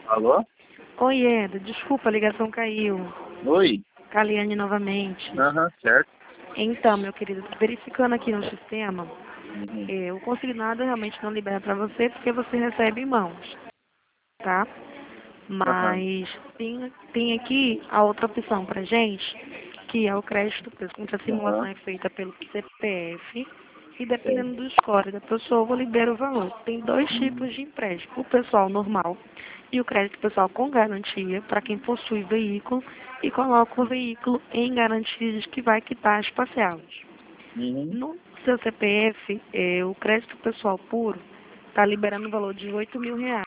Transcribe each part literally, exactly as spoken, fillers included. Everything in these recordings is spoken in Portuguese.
Alô? Oi, Eda. Desculpa, a ligação caiu. Oi? Caliane novamente. Aham, certo. Então, meu querido, verificando aqui no sistema, Uhum. eh, o consignado realmente não libera para você porque você recebe em mãos, tá? Aham. Mas tem, tem aqui a outra opção pra gente, que é o crédito, onde a simulação Aham. é feita pelo C P F e dependendo Certo. do score da pessoa, libera o valor. Tem dois Uhum. tipos de empréstimo, o pessoal normal e o crédito pessoal com garantia para quem possui veículo e coloca o veículo em garantias que vai quitar as parcelas. Uhum. No seu C P F, eh, o crédito pessoal puro está liberando o valor de oito mil reais.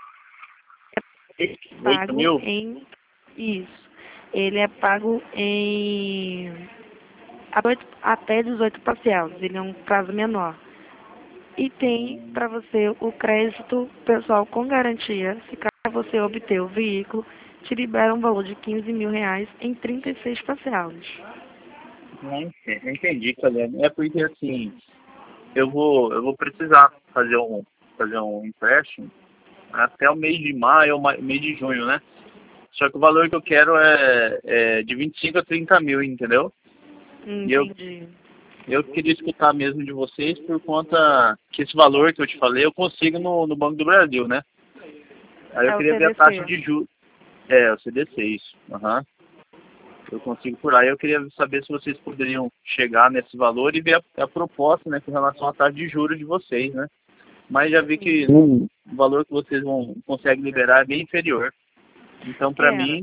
Oito Pago mil? em isso. Ele é pago em a oito- até dezoito parcelas. Ele é um prazo menor. E tem Hum, para você o crédito pessoal com garantia. Se caso você obter o veículo, te libera um valor de quinze mil reais em trinta e seis parcelas. Não ente- entendi, Caliane. É porque assim, eu vou, eu vou precisar fazer um, fazer um empréstimo até o mês de maio ou ma- mês de junho, né? Só que o valor que eu quero é, é de vinte e cinco a trinta mil, entendeu? E eu, Entendi. eu queria escutar mesmo de vocês por conta que esse valor que eu te falei eu consigo no, no Banco do Brasil, né? Aí eu É o queria ver a taxa C D C. de juros. É, o C D C, isso. Aham. Eu consigo por aí. Eu queria saber se vocês poderiam chegar nesse valor e ver a, a proposta, né, com relação à taxa de juros de vocês, né? Mas já vi que Uhum. o valor que vocês vão conseguem liberar é bem inferior. Então, para Era. mim,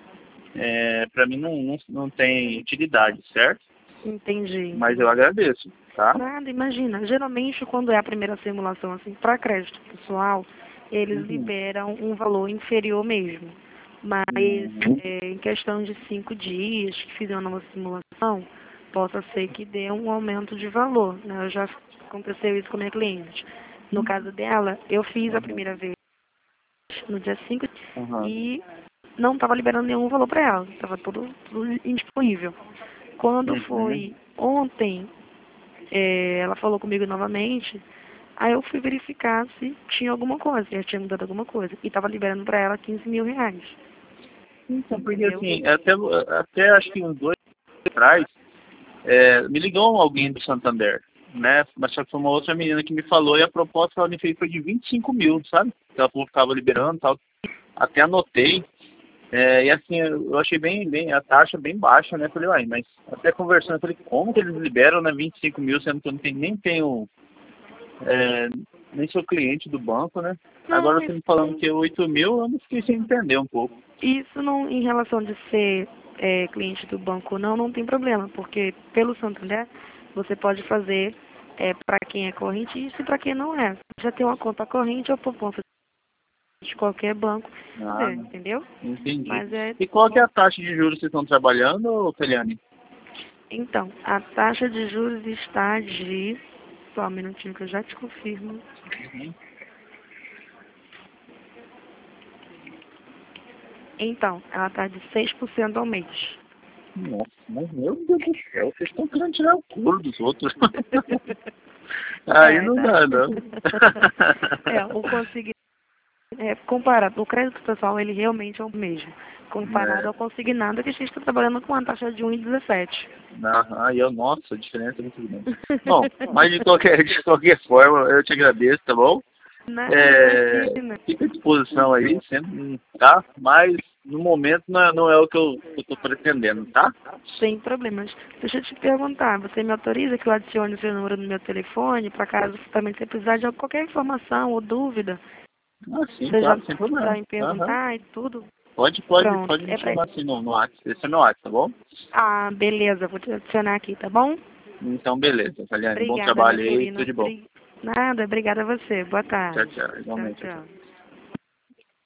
é, para mim não, não, não tem utilidade, certo? Entendi, Mas eu entendi. agradeço, tá? Nada, imagina. Geralmente, quando é a primeira simulação, assim, para crédito pessoal, eles Uhum. liberam um valor inferior mesmo. Mas, Uhum. é, em questão de cinco dias que fizer uma nova simulação, possa ser que dê um aumento de valor, né? Já aconteceu isso com a minha cliente. No caso dela, eu fiz a Uhum. primeira vez no dia cinco Uhum. e não estava liberando nenhum valor para ela. Estava tudo, tudo indisponível. Quando Uhum. foi ontem, é, ela falou comigo novamente, aí eu fui verificar se tinha alguma coisa, se já tinha mudado alguma coisa. E estava liberando para ela quinze mil reais, Então, porque entendeu? assim, até, até acho que uns dois anos atrás, é, me ligou alguém do Santander, né? Mas só que foi uma outra menina que me falou e a proposta que ela me fez foi de vinte e cinco mil, sabe? Que ela falou que ficava liberando e tal. Até anotei. É, e assim, eu achei bem, bem, a taxa bem baixa, né? Falei, uai, mas até conversando, eu falei, como que eles liberam, né, vinte e cinco mil, sendo que eu não tenho, nem tenho, é, nem sou cliente do banco, né? Agora Não, você isso me falando não, que é oito mil, eu não fiquei sem entender um pouco. isso não, em relação de ser é, cliente do banco ou não, não tem problema, porque pelo Santander você pode fazer é, para quem é correntista e para quem não é. Já tem uma conta corrente ou poupança de qualquer banco, Ah, fazer, entendeu? entendi. Mas é. E qual que é a taxa de juros que vocês estão trabalhando, Feliane? Então, a taxa de juros está de. Só um minutinho que eu já te confirmo. Uhum. Então, ela está de seis por cento ao mês. Nossa, mas meu Deus do céu, vocês estão querendo tirar o couro dos outros. Aí É, não tá. dá, não. É, o consignado, é, comparado, o crédito pessoal, ele realmente é o mesmo. Comparado É, ao consignado, que a gente está trabalhando com uma taxa de um vírgula dezessete. aham, e eu, nossa, a diferença é muito grande. Bom, mas de qualquer, de qualquer forma, eu te agradeço, tá bom? Nada, É, imagina. fica à disposição aí, sempre, tá? Mas no momento não é, não é o que eu estou pretendendo, tá? Sem problemas. Deixa eu te perguntar, você me autoriza que eu adicione o seu número no meu telefone, para caso também você precisar de qualquer informação ou dúvida, Ah, sim, você já claro, sem para problema. me Aham. perguntar e tudo? Pode, pode, Pronto. pode me É pra... chamar assim no, no WhatsApp. Esse é meu WhatsApp, tá bom? Ah, beleza, vou te adicionar aqui, tá bom? Então, beleza, Taliane. Bom Obrigada, trabalho aí, tudo Juscelino. de bom. Bri- Nada, obrigada a você. Boa Tchau, tarde. tchau. Tchau, Igualmente, tchau. tchau.